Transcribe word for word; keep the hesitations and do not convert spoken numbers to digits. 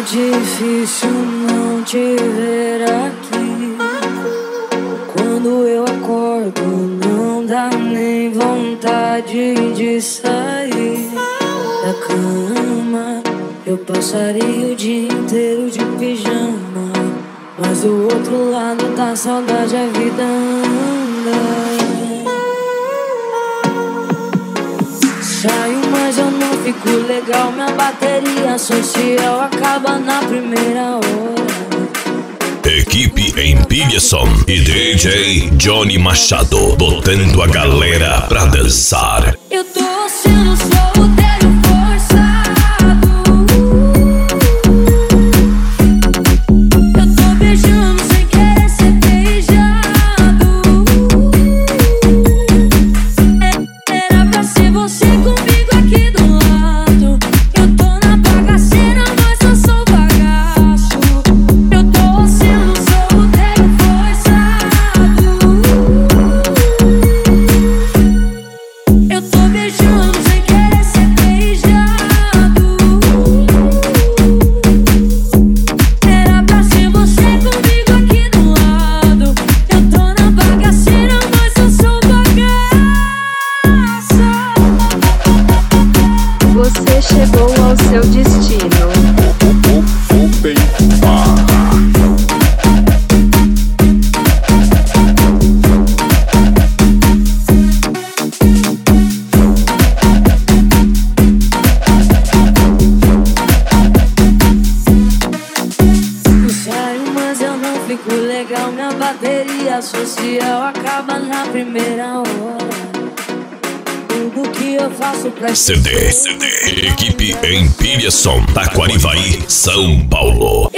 difícil não te ver aqui. Quando eu acordo não dá nem vontade de sair da cama. Eu passaria o dia inteiro de pijama, mas do outro lado da saudade a vida anda. Saio, mas eu não fico legal. Minha bateria social acaba na primeira hora. Equipe Empilhação e D J Johnny Machado botando a galera pra dançar. Eu tô sendo solteiro forçado. Eu tô beijando sem querer ser beijado. Era pra ser você comigo aqui do lado. Eu tô na bagaceira, mas eu sou bagaço. Eu tô sendo solteiro forçado. Eu tô beijando sem querer ser beijado. Era pra ser você comigo aqui do lado. Eu tô na bagaceira, mas eu sou bagaço. Você chegou ao seu destino. Eu saio, mas eu não fico legal. Minha bateria social acaba na primeira hora. Tudo que eu faço pra C D, C D. Equipe Empilhação, Taquarivaí, São Paulo.